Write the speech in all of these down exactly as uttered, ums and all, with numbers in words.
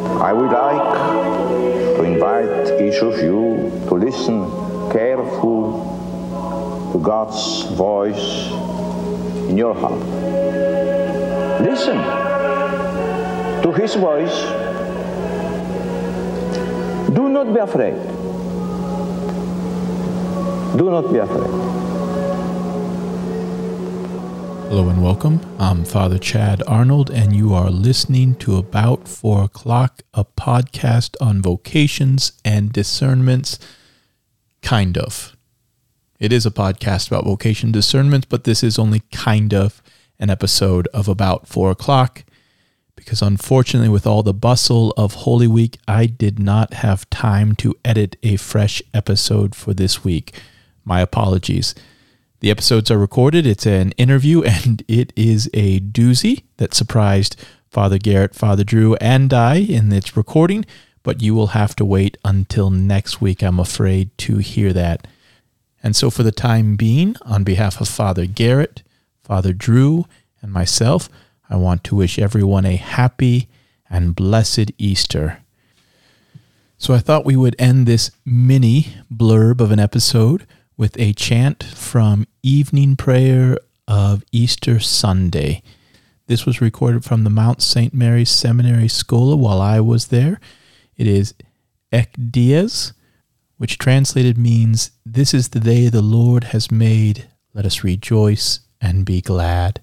I would like to invite each of you to listen carefully to God's voice in your heart. Listen to His voice. Do not be afraid. Do not be afraid. Hello and welcome. I'm Father Chad Arnold, and you are listening to About Four O'Clock, a podcast on vocations and discernments. Kind of. It is a podcast about vocation discernment, but this is only kind of an episode of About Four O'Clock, because unfortunately with all the bustle of Holy Week, I did not have time to edit a fresh episode for this week. My apologies. The episodes are recorded. It's an interview, and it is a doozy that surprised Father Garrett, Father Drew, and I in its recording, but you will have to wait until next week, I'm afraid, to hear that. And so for the time being, on behalf of Father Garrett, Father Drew, and myself, I want to wish everyone a happy and blessed Easter. So I thought we would end this mini blurb of an episode with a chant from Evening Prayer of Easter Sunday. This was recorded from the Mount Saint Mary's Seminary Schola while I was there. It is Ek Dies, which translated means, "This is the day the Lord has made. Let us rejoice and be glad."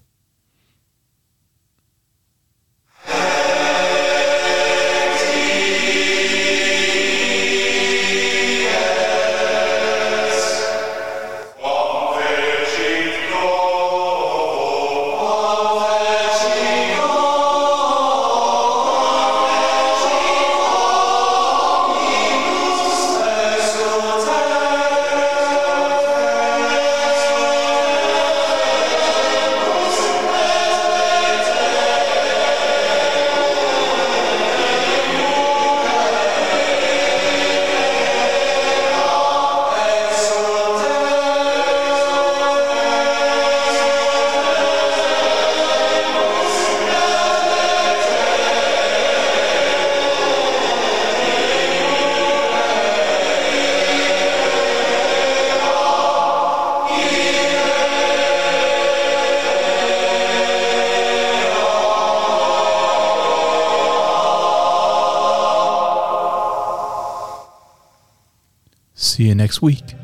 See you next week.